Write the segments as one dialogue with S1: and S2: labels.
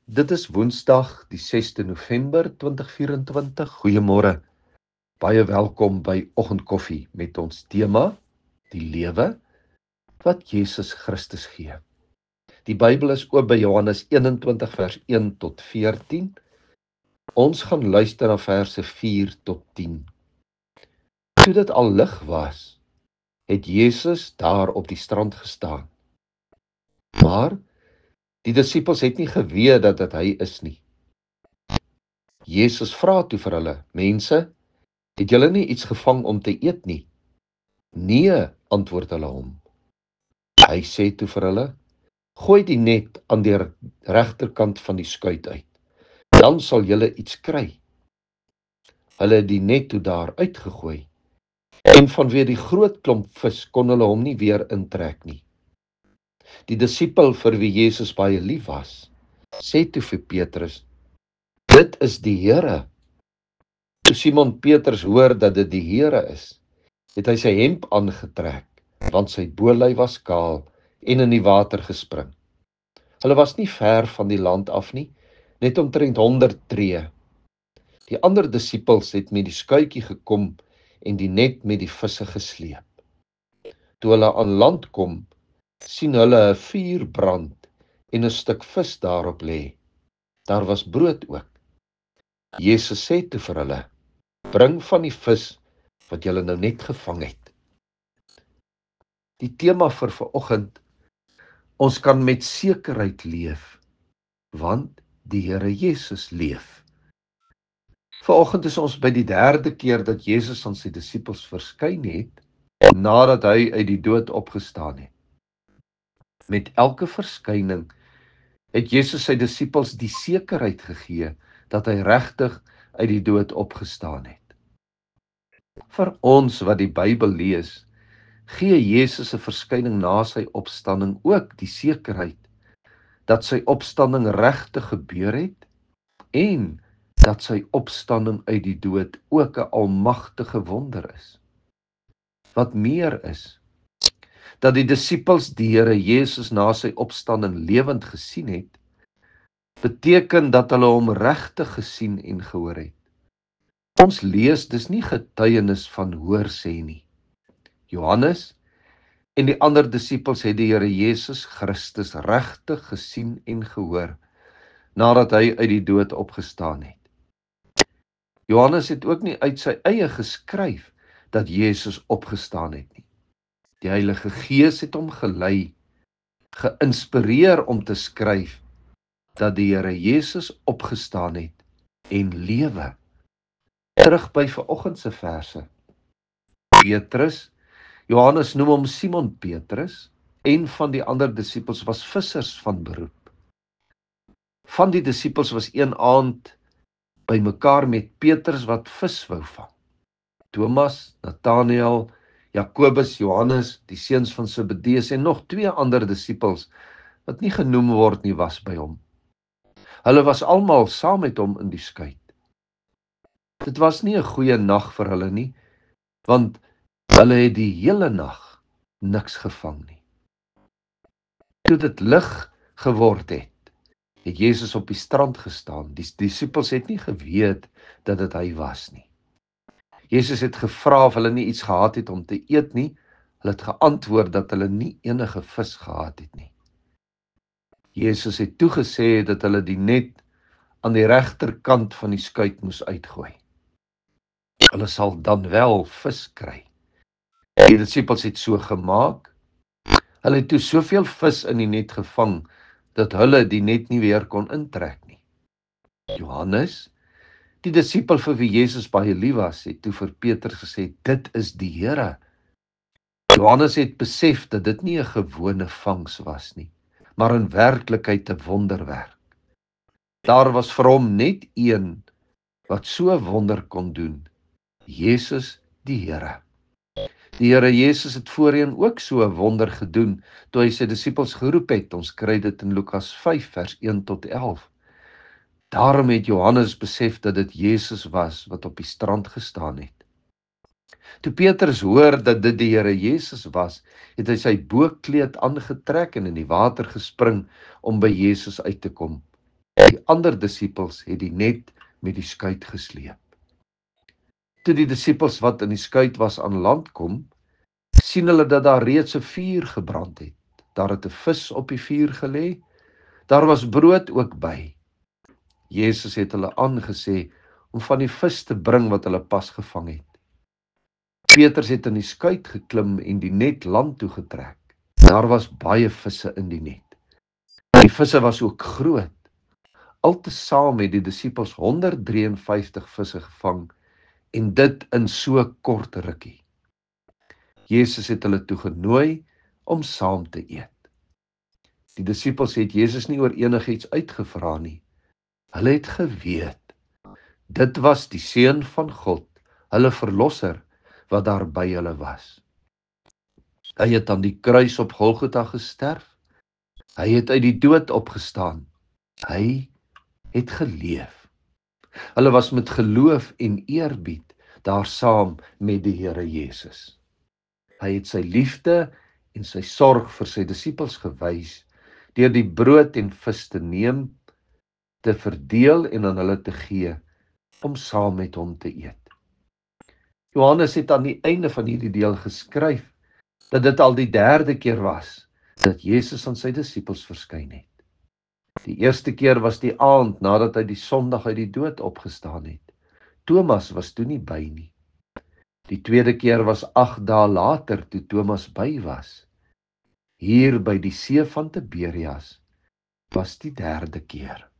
S1: Dit is Woensdag, die 6de November 2024. Goeiemôre. Baie welkom by Oggendkoffie met ons tema, die lewe wat Jesus Christus gee. Die Bybel is oop by Johannes 21 vers 1 tot 14. Ons gaan luister na verse 4 tot 10. Toe dit al lig was, het Jesus daar op die strand gestaan. Maar die disippels het nie geweet dat dit hy is nie. Jesus vra toe vir hulle: "Mense, het julle nie iets gevang om te eet nie?" "Nee," antwoord hulle hom. Hy sê toe vir hulle: "Gooi die net aan die regterkant van die skuit uit. Dan sal julle iets kry." Hulle het die net toe daar uitgegooi, en vanweë die groot klomp vis kon hulle hom nie weer intrek nie. Die disipel vir wie Jesus baie lief was, sê toe vir Petrus: "Dit is die Here." Toe Simon Petrus hoor dat dit die Here is, het hy sy hemp aangetrek, want sy bolui was kaal, en in die water gespring. Hulle was nie ver van die land af nie, net omtrent 100 tree. Die ander disippels het met die skuitjie gekom en die net met die visse gesleep. Toe hulle aan land kom, sien hulle 'n vuur brand en 'n stuk vis daarop lê. Daar was brood ook. Jesus sê toe vir hulle: "Bring van die vis wat julle nou net gevang het." Die tema vir vanoggend: ons kan met sekerheid leef, want die Here Jesus leef. Vanoggend is ons by die 3de keer dat Jesus aan sy disippels verskyn het, nadat hy uit die dood opgestaan het. Met elke verskyning het Jesus sy disippels die sekerheid gegee dat hy regtig uit die dood opgestaan het. Vir ons wat die Bybel lees, gee Jesus se verskyning na sy opstanding ook die sekerheid dat sy opstanding regtig gebeur het en dat sy opstanding uit die dood ook 'n almagtige wonder is. Wat meer is, dat die disippels die Here Jesus na sy opstanding lewend gesien het, beteken dat hulle hom regtig gesien en gehoor het. Ons lees dis nie getuienis van hoorsê nie. Johannes en die ander disippels het die Here Jesus Christus regtig gesien en gehoor nadat hy uit die dood opgestaan het. Johannes het ook nie uit sy eie geskryf dat Jesus opgestaan het nie. Die Heilige Gees het hom gelei, geïnspireer om te skryf dat die Here Jesus opgestaan het en lewe. Terug by vanoggend se verse. Petrus, Johannes noem hom Simon Petrus, en van die ander disippels was vissers van beroep. Van die disippels was een aand by mekaar met Petrus wat vis wou vang. Thomas, Nathanael, Jakobus, Johannes, die seuns van Zebedeus en nog 2 ander disippels wat nie genoem word nie, was by hom. Hulle was almal saam met hom in die skuit. Dit was nie 'n goeie nag vir hulle nie, want hulle het die hele nag niks gevang nie. Toe dit lig geword het, het Jesus op die strand gestaan. Die disippels het nie geweet dat dit hy was nie. Jesus het gevra of hulle nie iets gehad het om te eet nie. Hulle het geantwoord dat hulle nie enige vis gehad het nie. Jesus het toegesê dat hulle die net aan die regterkant van die skuit moes uitgooi. Hulle sal dan wel vis kry. Die disippels het so gemaak. Hulle het toe soveel vis in die net gevang, dat hulle die net nie weer kon intrek nie. Johannes, die disipel vir wie Jesus baie lief was, het toe vir Petrus gesê: "Dit is die Here." Johannes het besef dat dit nie 'n gewone vangs was nie, maar in werklikheid 'n wonderwerk. Daar was vir hom net een wat so 'n wonder kon doen: Jesus die Here. Die Here Jesus het voorheen ook so 'n wonder gedoen toe hy sy disippels geroep het. Ons kry dit in Lukas 5 vers 1 tot 11. Daarom het Johannes besef dat dit Jesus was wat op die strand gestaan het. Toe Petrus hoor dat dit die Here Jesus was, het hy sy bokkleed aangetrek en in die water gespring om by Jesus uit te kom. Die ander disippels het die net met die skuit gesleep. Toe die disippels wat in die skuit was aan land kom, sien hulle dat daar reeds 'n vuur gebrand het. Daar het 'n vis op die vuur gelê, daar was brood ook by. Jesus het hulle aangesê om van die vis te bring wat hulle pas gevang het. Petrus het in die skuit geklim en die net land toe getrek. Daar was baie visse in die net. Die visse was ook groot. Altesaam het die disippels 153 visse gevang en dit in so kort rukkie. Jesus het hulle toe genooi om saam te eet. Die disippels het Jesus nie oor enigiets uitgevra nie. Hulle het geweet, dit was die Seun van God, hulle verlosser, wat daar by hulle was. Hy het aan die kruis op Golgotha gesterf. Hy het uit die dood opgestaan. Hy het geleef. Hulle was met geloof en eerbied daar saam met die Here Jesus. Hy het sy liefde en sy sorg vir sy disippels gewys deur die brood en vis te neem, te verdeel en aan hulle te gee om saam met hom te eet. Johannes het aan die einde van hierdie deel geskryf dat dit al die 3de keer was dat Jesus aan sy disippels verskyn het. Die eerste keer was die aand nadat hy die Sondag uit die dood opgestaan het. Thomas was toe nie by nie. Die tweede keer was 8 dae later toe Thomas by was. Hier by die see van Tiberias was die 3de keer.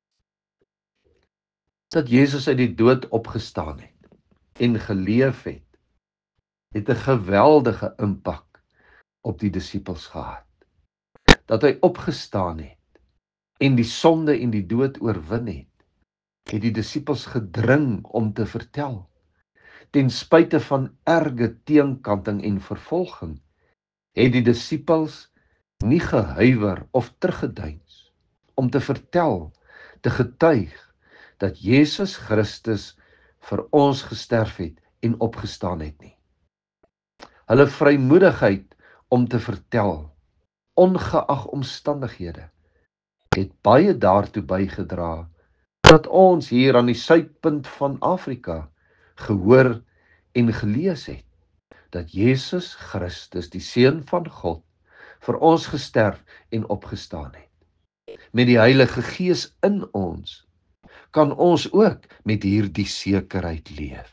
S1: Dat Jesus uit die dood opgestaan het en geleef het, het 'n geweldige impak op die disippels gehad. Dat hy opgestaan het en die sonde en die dood oorwin het die disippels gedring om te vertel. Ten spyte van erge teenkanting en vervolging, het die disippels nie gehuiwer of teruggeduins om te vertel, te getuig dat Jesus Christus vir ons gesterf het en opgestaan het nie. Hulle vrymoedigheid om te vertel, ongeag omstandighede, het baie daartoe bygedra dat ons hier aan die suidpunt van Afrika gehoor en gelees het dat Jesus Christus, die Seun van God, vir ons gesterf en opgestaan het. Met die Heilige Gees in ons kan ons ook met hierdie sekerheid leef.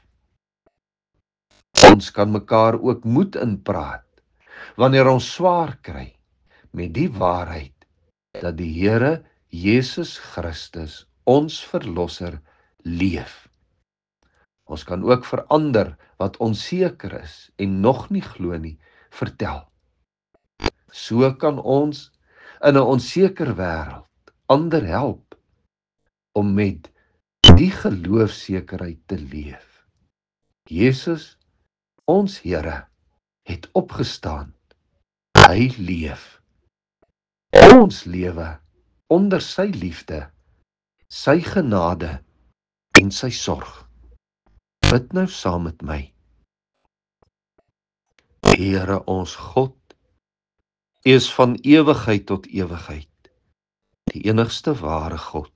S1: Ons kan mekaar ook moed inpraat wanneer ons swaar kry met die waarheid dat die Here Jesus Christus, ons verlosser, leef. Ons kan ook vir ander wat onseker is en nog nie glo nie, vertel. So kan ons in 'n onseker wêreld ander help om met die geloofsekerheid te leef. Jesus, ons Here, het opgestaan. Hy leef. Ons lewe onder sy liefde, sy genade en sy sorg. Bid nou saam met my. Here ons God, U is van ewigheid tot ewigheid, die enigste ware God.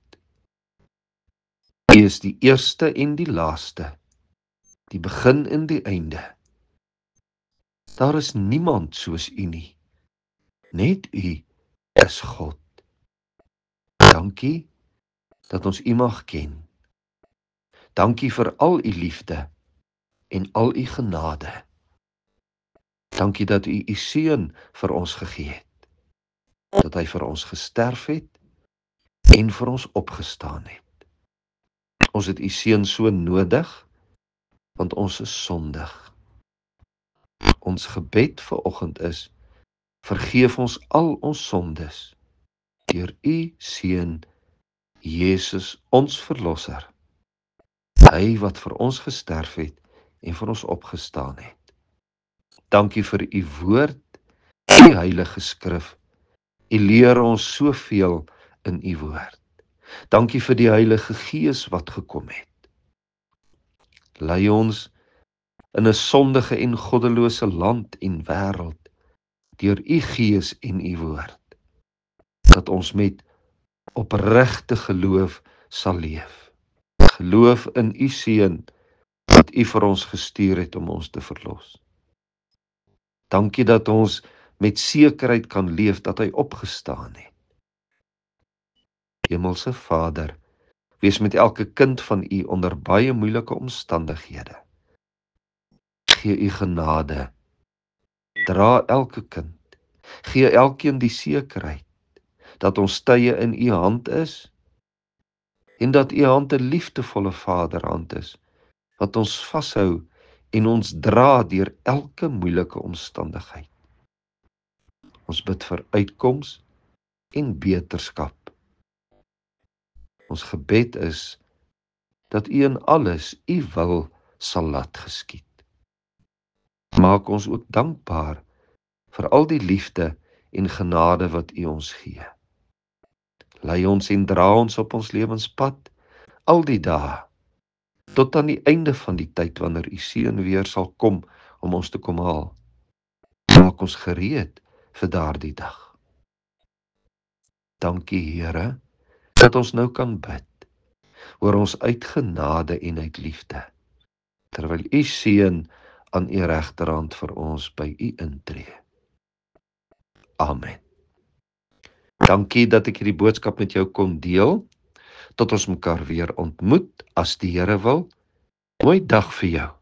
S1: U is die eerste en die laaste, die begin en die einde. Daar is niemand soos U nie. Net U is God. Dankie dat ons U mag ken. Dankie vir al U liefde en al U genade. Dankie dat U U Seun vir ons gegee het. Dat hy vir ons gesterf het en vir ons opgestaan het. Ons het U Seun so nodig, want ons is sondig. Ons gebed vanoggend is, vergeef ons al ons sondes, deur U Seun, Jesus, ons verlosser. Hy wat vir ons gesterf het en vir ons opgestaan het. Dankie vir U woord, U heilige skrif. U leer ons soveel in U woord. Dankie vir die Heilige Gees wat gekom het. Lei ons in 'n sondige en goddelose land en wêreld deur U Gees en U woord, dat ons met opregte geloof sal leef. Geloof in u Seun wat u vir ons gestuur het om ons te verlos. Dankie dat ons met sekerheid kan leef dat hy opgestaan het. Hemelse Vader, wees met elke kind van u onder baie moeilike omstandighede. Gee u genade, dra elke kind, gee elkeen die sekerheid dat ons tye in u hand is en dat u hand 'n liefdevolle Vaderhand is wat ons vashou en ons dra deur elke moeilike omstandigheid. Ons bid vir uitkoms en beterskap. Ons gebed is dat u in alles u wil sal laat geskied. Maak ons ook dankbaar vir al die liefde en genade wat u ons gee. Lei ons en dra ons op ons lewenspad al die dae, tot aan die einde van die tyd wanneer u Seun weer sal kom om ons te kom haal. Maak ons gereed vir daardie dag. Dankie Here, dat ons nou kan bid oor ons uit genade en uit liefde, terwyl u Seun aan u regterhand vir ons by u intree. Amen. Dankie dat ek hierdie boodskap met jou kon deel. Tot ons mekaar weer ontmoet, as die Here wil. Mooi dag vir jou.